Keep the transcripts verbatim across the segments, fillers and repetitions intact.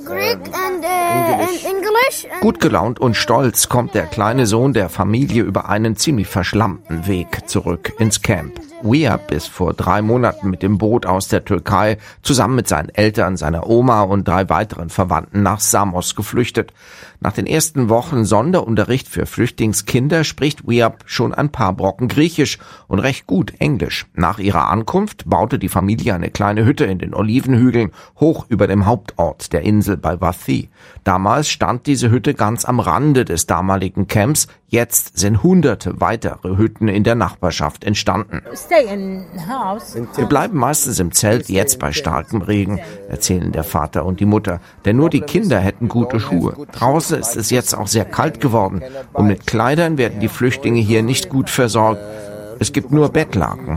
Gut gelaunt und stolz kommt der kleine Sohn der Familie über einen ziemlich verschlammten Weg zurück ins Camp. Weab ist vor drei Monaten mit dem Boot aus der Türkei zusammen mit seinen Eltern, seiner Oma und drei weiteren Verwandten nach Samos geflüchtet. Nach den ersten Wochen Sonderunterricht für Flüchtlingskinder spricht Weab schon ein paar Brocken Griechisch und recht gut Englisch. Nach ihrer Ankunft baute die Familie eine kleine Hütte in den Olivenhügeln hoch über dem Hauptort der Insel bei Vathi. Damals stand diese Hütte ganz am Rande des damaligen Camps. Jetzt sind hunderte weitere Hütten in der Nachbarschaft entstanden. Wir bleiben meistens im Zelt, jetzt bei starkem Regen, erzählen der Vater und die Mutter. Denn nur die Kinder hätten gute Schuhe. Draußen ist es jetzt auch sehr kalt geworden. Und mit Kleidern werden die Flüchtlinge hier nicht gut versorgt. Es gibt nur Bettlaken.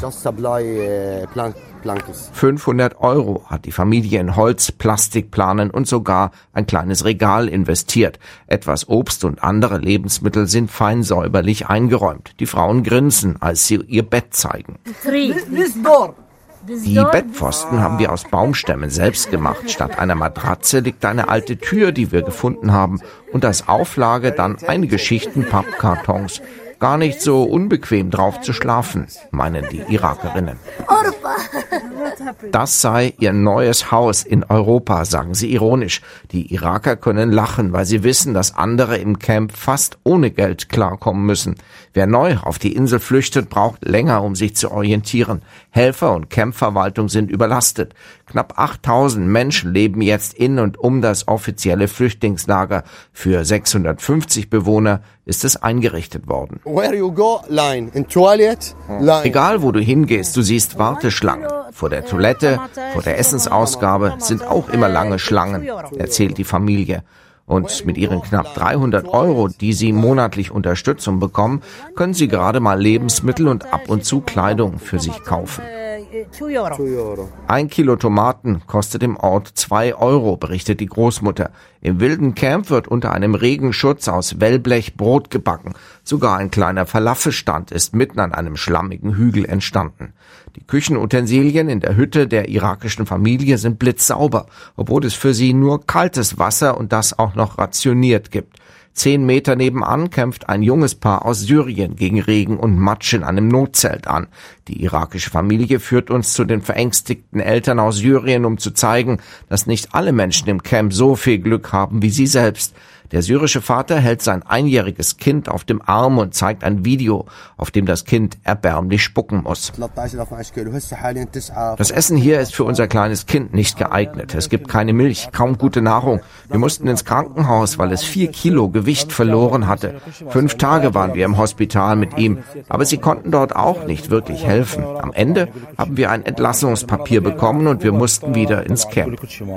fünfhundert Euro hat die Familie in Holz, Plastikplanen und sogar ein kleines Regal investiert. Etwas Obst und andere Lebensmittel sind fein säuberlich eingeräumt. Die Frauen grinsen, als sie ihr Bett zeigen. Die Bettpfosten haben wir aus Baumstämmen selbst gemacht. Statt einer Matratze liegt eine alte Tür, die wir gefunden haben. Und als Auflage dann einige Schichten Pappkartons. Gar nicht so unbequem drauf zu schlafen, meinen die Irakerinnen. Das sei ihr neues Haus in Europa, sagen sie ironisch. Die Iraker können lachen, weil sie wissen, dass andere im Camp fast ohne Geld klarkommen müssen. Wer neu auf die Insel flüchtet, braucht länger, um sich zu orientieren. Helfer und Campverwaltung sind überlastet. Knapp achttausend Menschen leben jetzt in und um das offizielle Flüchtlingslager. Für sechshundertfünfzig Bewohner ist es eingerichtet worden. Egal, wo du hingehst, du siehst Warteschlangen. Vor der Toilette, vor der Essensausgabe sind auch immer lange Schlangen, erzählt die Familie. Und mit ihren knapp dreihundert Euro, die sie monatlich Unterstützung bekommen, können sie gerade mal Lebensmittel und ab und zu Kleidung für sich kaufen. Ein Kilo Tomaten kostet im Ort zwei Euro, berichtet die Großmutter. Im wilden Camp wird unter einem Regenschutz aus Wellblech Brot gebacken. Sogar ein kleiner Falafelstand ist mitten an einem schlammigen Hügel entstanden. Die Küchenutensilien in der Hütte der irakischen Familie sind blitzsauber, obwohl es für sie nur kaltes Wasser und das auch noch rationiert gibt. Zehn Meter nebenan kämpft ein junges Paar aus Syrien gegen Regen und Matsch in einem Notzelt an. Die irakische Familie führt uns zu den verängstigten Eltern aus Syrien, um zu zeigen, dass nicht alle Menschen im Camp so viel Glück haben wie sie selbst. Der syrische Vater hält sein einjähriges Kind auf dem Arm und zeigt ein Video, auf dem das Kind erbärmlich spucken muss. Das Essen hier ist für unser kleines Kind nicht geeignet. Es gibt keine Milch, kaum gute Nahrung. Wir mussten ins Krankenhaus, weil es vier Kilo Gewicht verloren hatte. Fünf Tage waren wir im Hospital mit ihm, aber sie konnten dort auch nicht wirklich helfen. Am Ende haben wir ein Entlassungspapier bekommen und wir mussten wieder ins Camp.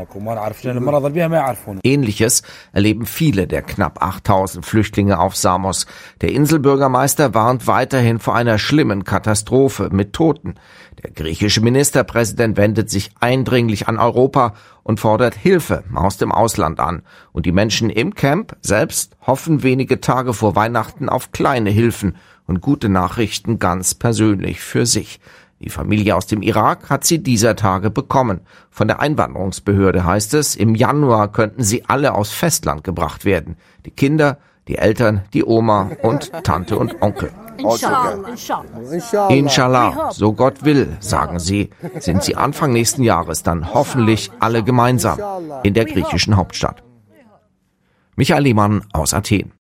Ähnliches erleben viele der knapp achttausend Flüchtlinge auf Samos. Der Inselbürgermeister warnt weiterhin vor einer schlimmen Katastrophe mit Toten. Der griechische Ministerpräsident wendet sich eindringlich an Europa und fordert Hilfe aus dem Ausland an. Und die Menschen im Camp selbst hoffen wenige Tage vor Weihnachten auf kleine Hilfen und gute Nachrichten ganz persönlich für sich. Die Familie aus dem Irak hat sie dieser Tage bekommen. Von der Einwanderungsbehörde heißt es, im Januar könnten sie alle aufs Festland gebracht werden. Die Kinder, die Eltern, die Oma und Tante und Onkel. Inshallah. Inshallah, so Gott will, sagen sie, sind sie Anfang nächsten Jahres dann hoffentlich alle gemeinsam in der griechischen Hauptstadt. Michael Lehmann aus Athen.